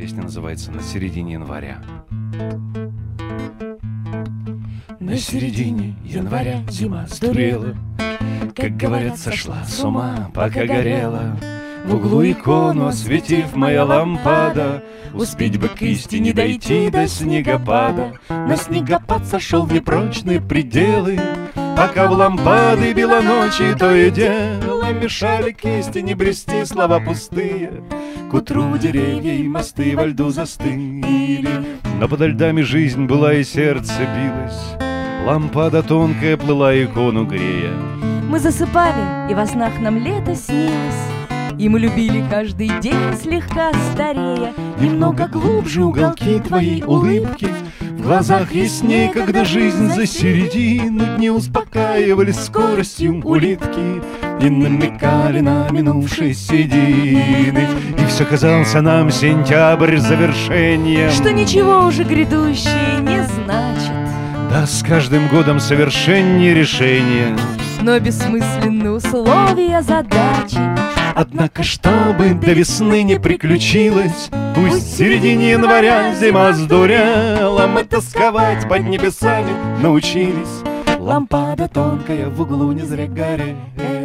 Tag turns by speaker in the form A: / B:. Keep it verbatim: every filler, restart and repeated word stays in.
A: Песня называется «На середине января». На середине января зима сдурела, как говорят, сошла с ума, пока горела. В углу икону осветив моя лампада, успеть бы к истине дойти до снегопада. Но снегопад сошел в непрочные пределы, пока в лампады била ночи, то и дело мешали к истине брести слова пустые. К утру деревья и мосты во льду застыли, но подо льдами жизнь была и сердце билось. Лампада тонкая плыла, икону грея.
B: Мы засыпали, и во снах нам лето снилось, и мы любили каждый день, слегка старея.
A: Немного глубже уголки твоей улыбки, в глазах ясней, когда жизнь за середину дни успокаивались скоростью улитки и намекали на минувшие седины. И все казался нам сентябрь завершением,
B: что ничего уже грядущее не значит.
A: Да с каждым годом совершеннее решение,
B: но бессмысленны условия задачи.
A: Однако, чтобы до весны не приключилось, пусть в середине января зима сдурела, мы тосковать под небесами научились. Лампада тонкая в углу не зря горела.